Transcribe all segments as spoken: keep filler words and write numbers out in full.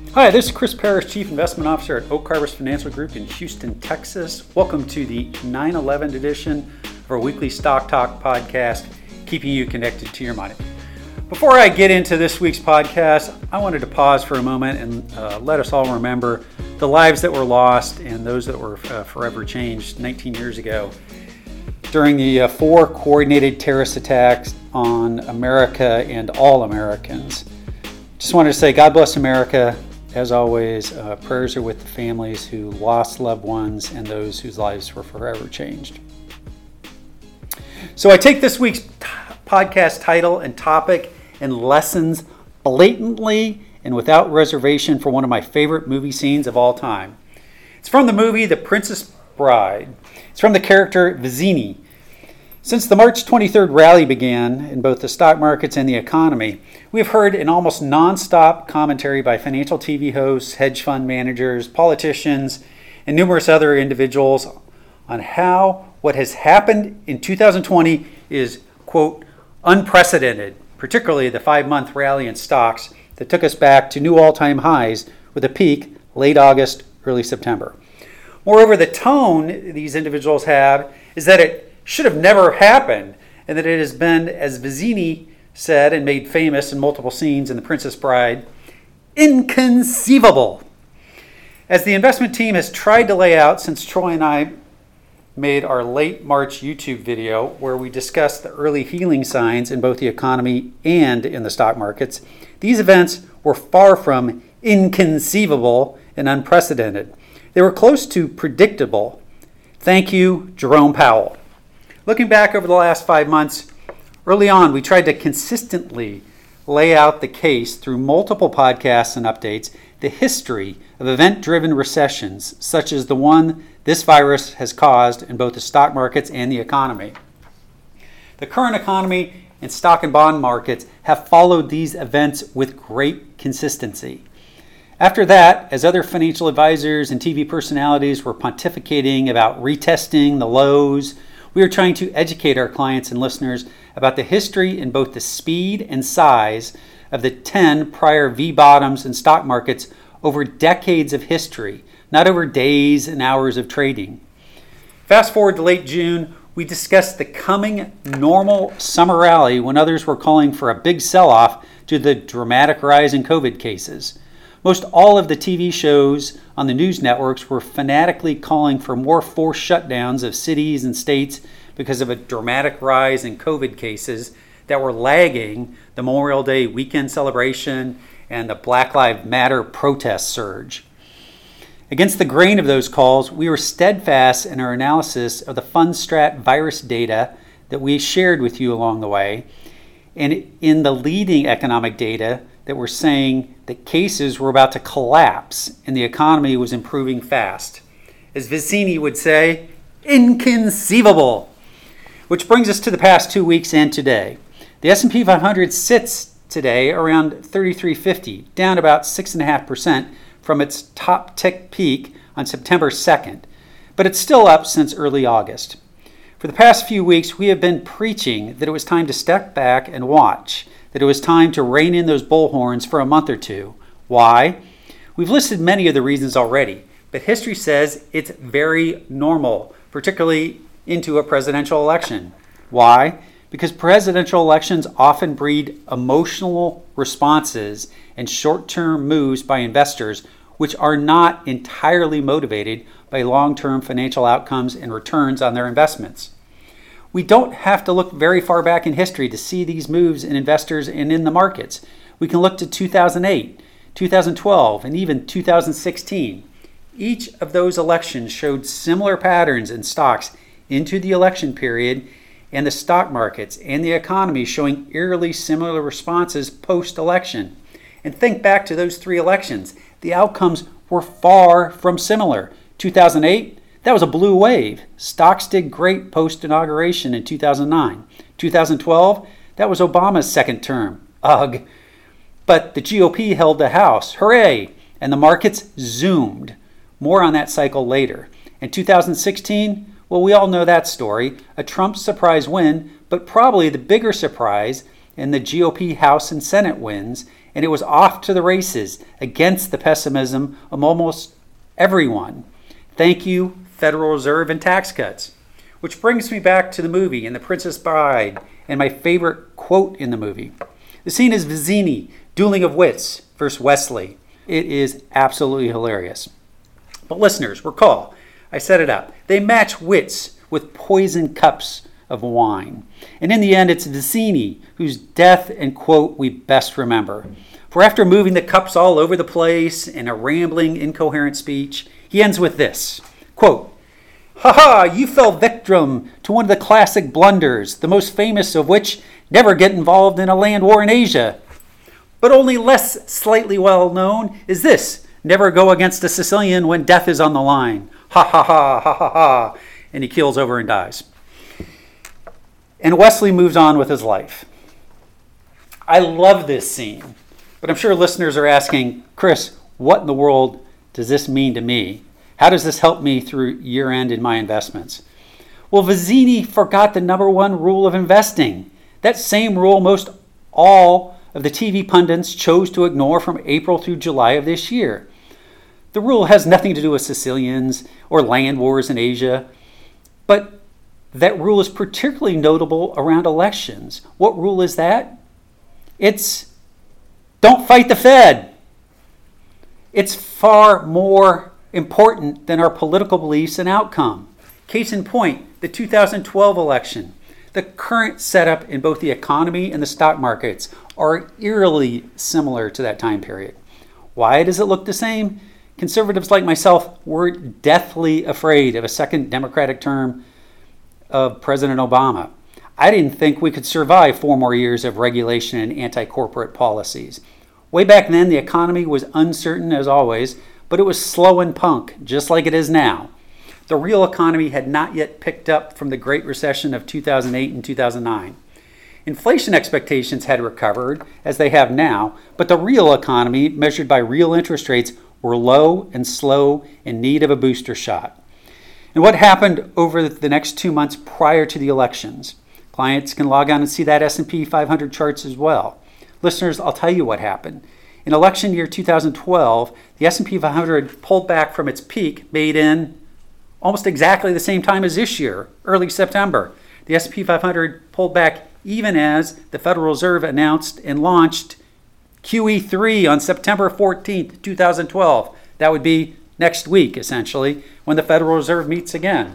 Hi, this is Chris Parrish, Chief Investment Officer at Oak Harvest Financial Group in Houston, Texas. Welcome to the nine eleven edition of our weekly Stock Talk podcast, keeping you connected to your money. Before I get into this week's podcast, I wanted to pause for a moment and uh, let us all remember the lives that were lost and those that were uh, forever changed nineteen years ago during the uh, four coordinated terrorist attacks on America and all Americans. Just wanted to say God bless America. As always, uh, prayers are with the families who lost loved ones and those whose lives were forever changed. So I take this week's t- podcast title and topic and lessons blatantly and without reservation for one of my favorite movie scenes of all time. It's from the movie The Princess Bride. It's from the character Vizzini. Since the March twenty-third rally began in both the stock markets and the economy, we have heard an almost non-stop commentary by financial T V hosts, hedge fund managers, politicians, and numerous other individuals on how what has happened in two thousand twenty is, quote, unprecedented, particularly the five-month rally in stocks that took us back to new all-time highs with a peak late August, early September. Moreover, the tone these individuals have is that it should have never happened, and that it has been, as Vizzini said and made famous in multiple scenes in The Princess Bride, inconceivable. As the investment team has tried to lay out since Troy and I made our late March YouTube video where we discussed the early healing signs in both the economy and in the stock markets, these events were far from inconceivable and unprecedented. They were close to predictable. Thank you, Jerome Powell. Looking back over the last five months, early on we tried to consistently lay out the case through multiple podcasts and updates, the history of event-driven recessions such as the one this virus has caused in both the stock markets and the economy. The current economy and stock and bond markets have followed these events with great consistency. After that, as other financial advisors and T V personalities were pontificating about retesting the lows, we are trying to educate our clients and listeners about the history and both the speed and size of the ten prior V-bottoms in stock markets over decades of history, not over days and hours of trading. Fast forward to late June, we discussed the coming normal summer rally when others were calling for a big sell-off due to the dramatic rise in COVID cases. Most all of the T V shows on the news networks were fanatically calling for more forced shutdowns of cities and states because of a dramatic rise in COVID cases that were lagging the Memorial Day weekend celebration and the Black Lives Matter protest surge. Against the grain of those calls, we were steadfast in our analysis of the Fundstrat virus data that we shared with you along the way, and in the leading economic data that were saying that cases were about to collapse and the economy was improving fast. As Vizzini would say, inconceivable. Which brings us to the past two weeks and today. The S and P five hundred sits today around thirty-three fifty, down about six point five percent from its top tick peak on September second, but it's still up since early August. For the past few weeks, we have been preaching that it was time to step back and watch, that it was time to rein in those bullhorns for a month or two. Why? We've listed many of the reasons already, but history says it's very normal, particularly into a presidential election. Why? Because presidential elections often breed emotional responses and short-term moves by investors which are not entirely motivated by long-term financial outcomes and returns on their investments. We don't have to look very far back in history to see these moves in investors and in the markets. We can look to two thousand eight, two thousand twelve, and even two thousand sixteen. Each of those elections showed similar patterns in stocks into the election period, and the stock markets and the economy showing eerily similar responses post-election. And think back to those three elections. The outcomes were far from similar. two thousand eight, that was a blue wave. Stocks did great post-inauguration in two thousand nine. two thousand twelve, that was Obama's second term. Ugh. But the G O P held the House. Hooray! And the markets zoomed. More on that cycle later. In two thousand sixteen, well, we all know that story. A Trump surprise win, but probably the bigger surprise in the G O P House and Senate wins and it was off to the races against the pessimism of almost everyone. Thank you, Federal Reserve and tax cuts. Which brings me back to the movie and The Princess Bride and my favorite quote in the movie. The scene is Vizzini, dueling of wits versus Wesley. It is absolutely hilarious. But listeners, recall, I set it up. They match wits with poison cups of wine. And in the end, it's Vizzini whose death and quote we best remember. For after moving the cups all over the place in a rambling, incoherent speech, he ends with this, quote, "Ha ha, you fell victim to one of the classic blunders, the most famous of which, never get involved in a land war in Asia. But only less slightly well known is this, never go against a Sicilian when death is on the line. Ha ha ha, ha ha ha." And he keels over and dies. And Wesley moves on with his life. I love this scene, but I'm sure listeners are asking, Chris, what in the world does this mean to me? How does this help me through year end in my investments? Well, Vizzini forgot the number one rule of investing. That same rule most all of the T V pundits chose to ignore from April through July of this year. The rule has nothing to do with Sicilians or land wars in Asia, but that rule is particularly notable around elections. What rule is that? It's don't fight the Fed. It's far more important than our political beliefs and outcome. Case in point, the two thousand twelve election. The current setup in both the economy and the stock markets are eerily similar to that time period. Why does it look the same? Conservatives like myself were deathly afraid of a second Democratic term of President Obama. I didn't think we could survive four more years of regulation and anti-corporate policies. Way back then, the economy was uncertain as always, but it was slow and punk, just like it is now. The real economy had not yet picked up from the Great Recession of two thousand eight and two thousand nine. Inflation expectations had recovered, as they have now, but the real economy, measured by real interest rates, were low and slow in need of a booster shot. And what happened over the next two months prior to the elections? Clients can log on and see that S and P five hundred charts as well. Listeners, I'll tell you what happened. In election year two thousand twelve, the S and P five hundred pulled back from its peak made in almost exactly the same time as this year, early September. The S and P five hundred pulled back even as the Federal Reserve announced and launched Q E three on September fourteenth, two thousand twelve. That would be next week, essentially, when the Federal Reserve meets again.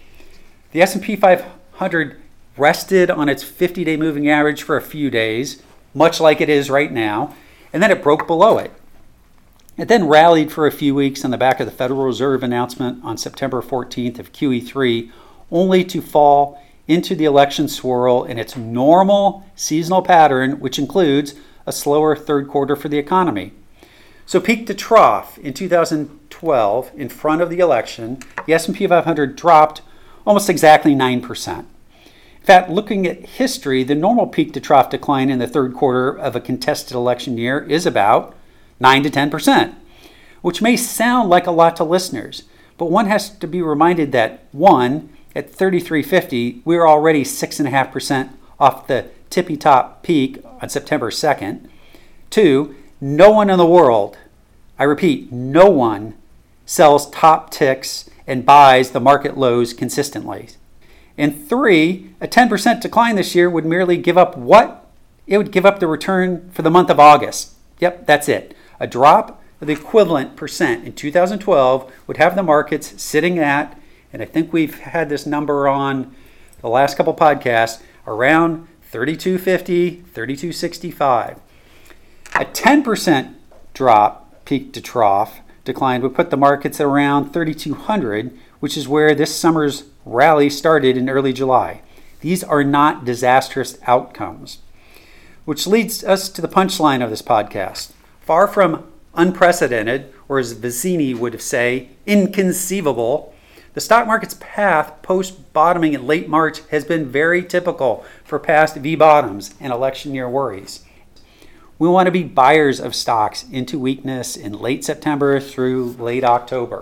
The S and P five hundred rested on its fifty-day moving average for a few days, much like it is right now, and then it broke below it. It then rallied for a few weeks on the back of the Federal Reserve announcement on September fourteenth of Q E three, only to fall into the election swirl in its normal seasonal pattern, which includes a slower third quarter for the economy. So peak to trough in two thousand twelve, in front of the election, the S and P five hundred dropped almost exactly nine percent. In fact, looking at history, the normal peak to trough decline in the third quarter of a contested election year is about nine to ten percent, which may sound like a lot to listeners, but one has to be reminded that, one, at thirty-three fifty, we're already six point five percent off the tippy-top peak on September second. Two, no one in the world, I repeat, no one sells top ticks and buys the market lows consistently. And three, a ten percent decline this year would merely give up what? It would give up the return for the month of August. Yep, that's it. A drop of the equivalent percent in two thousand twelve would have the markets sitting at, and I think we've had this number on the last couple podcasts, around thirty-two fifty, thirty-two sixty-five. A ten percent drop, peak to trough, decline would put the markets at around thirty-two hundred, which is where this summer's rally started in early July. These are not disastrous outcomes. Which leads us to the punchline of this podcast. Far from unprecedented, or as Vizzini would say, inconceivable, the stock market's path post-bottoming in late March has been very typical for past V-bottoms and election year worries. We want to be buyers of stocks into weakness in late September through late October.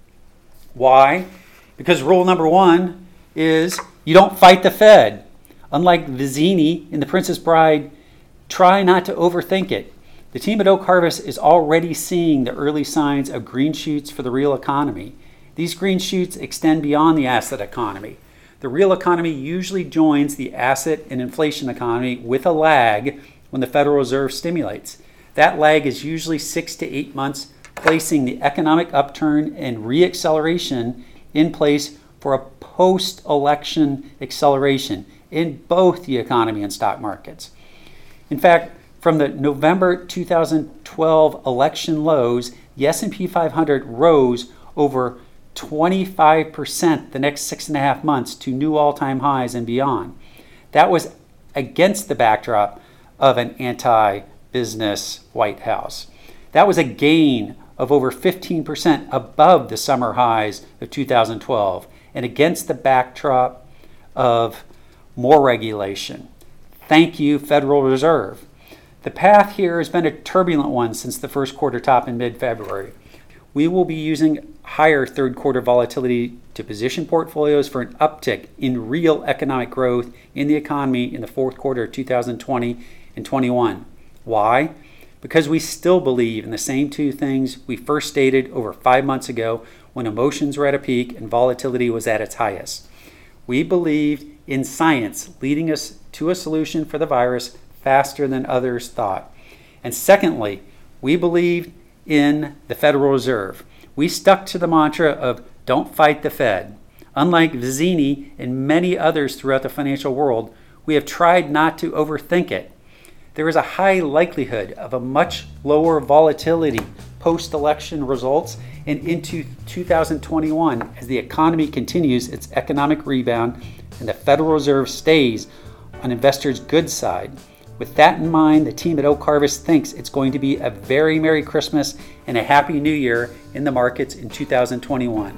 Why? Because rule number one is you don't fight the Fed. Unlike Vizzini in The Princess Bride, try not to overthink it. The team at Oak Harvest is already seeing the early signs of green shoots for the real economy. These green shoots extend beyond the asset economy. The real economy usually joins the asset and inflation economy with a lag when the Federal Reserve stimulates. That lag is usually six to eight months, placing the economic upturn and re-acceleration in place for a post-election acceleration in both the economy and stock markets. In fact, from the November two thousand twelve election lows, the S and P five hundred rose over twenty-five percent the next six and a half months to new all-time highs and beyond. That was against the backdrop of an anti-business White House. That was a gain of over fifteen percent above the summer highs of two thousand twelve and against the backdrop of more regulation. Thank you, Federal Reserve. The path here has been a turbulent one since the first quarter top in mid-February. We will be using higher third quarter volatility to position portfolios for an uptick in real economic growth in the economy in the fourth quarter of two thousand twenty and twenty-one. Why? Because we still believe in the same two things we first stated over five months ago when emotions were at a peak and volatility was at its highest. We believed in science leading us to a solution for the virus faster than others thought. And secondly, we believed in the Federal Reserve. We stuck to the mantra of don't fight the Fed. Unlike Vizzini and many others throughout the financial world, we have tried not to overthink it. There is a high likelihood of a much lower volatility post-election results and into two thousand twenty-one as the economy continues its economic rebound and the Federal Reserve stays on investors' good side. With that in mind, the team at Oak Harvest thinks it's going to be a very Merry Christmas and a Happy New Year in the markets in two thousand twenty-one.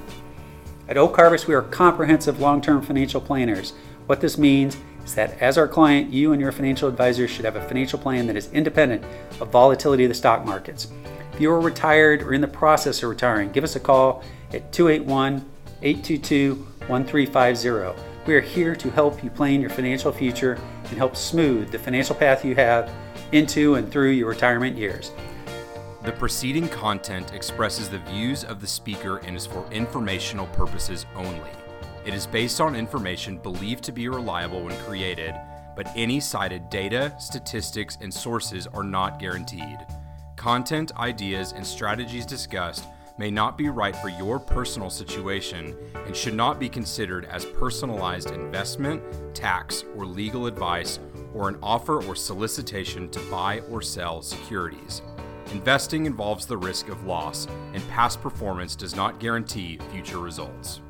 At Oak Harvest, we are comprehensive long-term financial planners. What this means is that as our client, you and your financial advisor should have a financial plan that is independent of volatility of the stock markets. If you are retired or in the process of retiring, give us a call at two eight one, eight two two, one three five zero. We are here to help you plan your financial future and help smooth the financial path you have into and through your retirement years. The preceding content expresses the views of the speaker and is for informational purposes only. It is based on information believed to be reliable when created, but any cited data, statistics, and sources are not guaranteed. Content, ideas, and strategies discussed may not be right for your personal situation and should not be considered as personalized investment, tax, or legal advice or an offer or solicitation to buy or sell securities. Investing involves the risk of loss, and past performance does not guarantee future results.